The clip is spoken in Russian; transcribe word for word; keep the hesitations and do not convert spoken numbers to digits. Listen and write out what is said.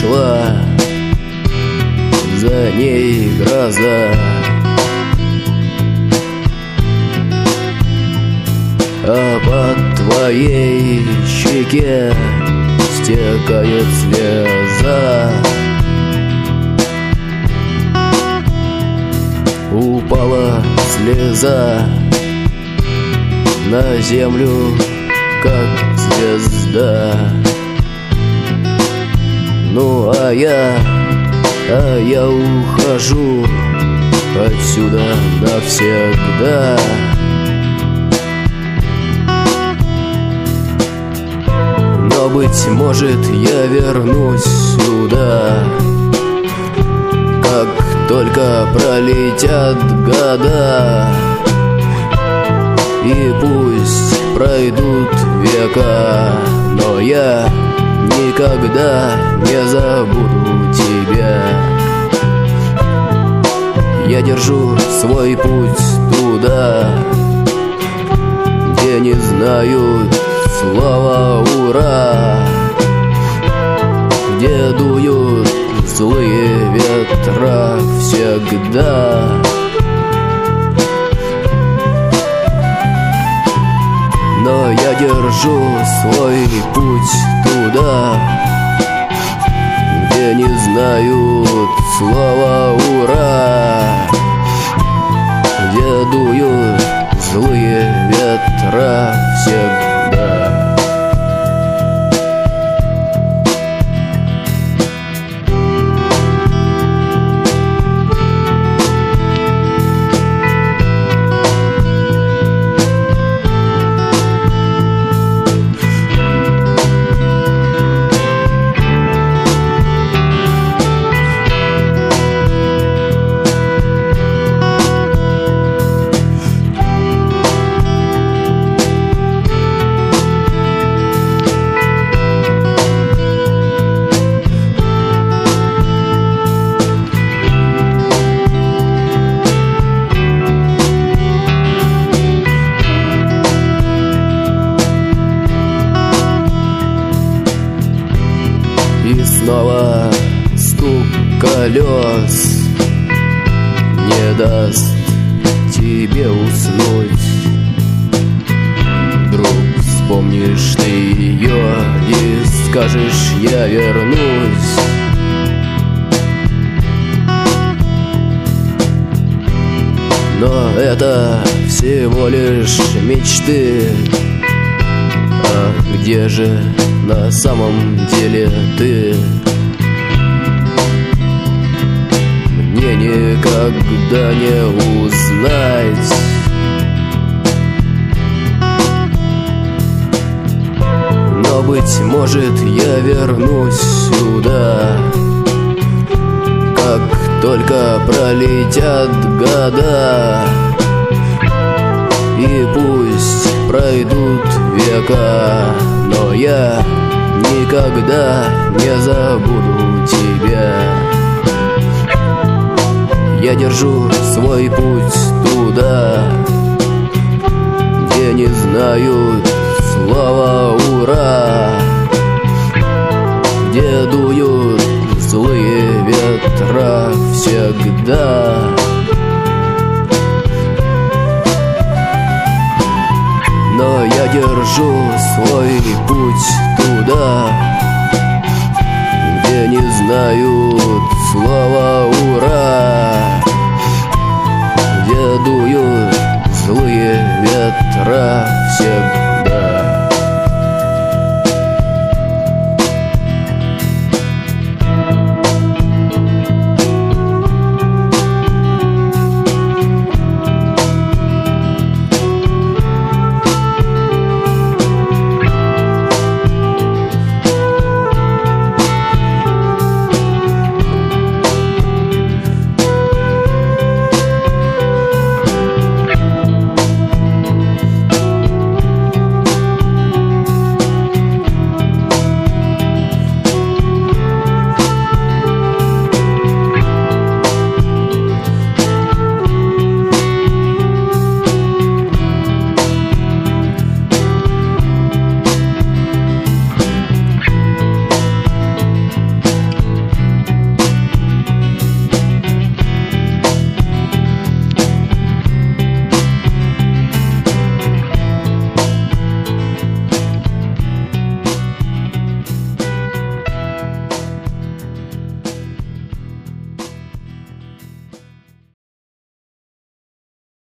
пришла, за ней гроза. А по твоей щеке стекает слеза. Упала слеза на землю, как звезда. Ну а я, а я ухожу отсюда навсегда. Но, быть может, я вернусь сюда, как только пролетят года. И пусть пройдут века, но я никогда не забуду тебя. Я держу свой путь туда, где не знают слова «ура», где дуют злые ветра всегда. Но я держу свой путь туда, где не знают слова «ура», где дуют злые ветра всегда. И снова стук колес не даст тебе уснуть. Вдруг вспомнишь ты ее и скажешь: я вернусь. Но это всего лишь мечты. А где же на самом деле ты? Мне никогда не узнать. Но, быть может, я вернусь сюда, как только пролетят года. И пусть пройдут века, но я никогда не забуду тебя. Я держу свой путь туда, где не знают слова «ура», где дуют злые ветра всегда. Но я держу свой путь туда, где не знают слова «ура», где дуют злые ветра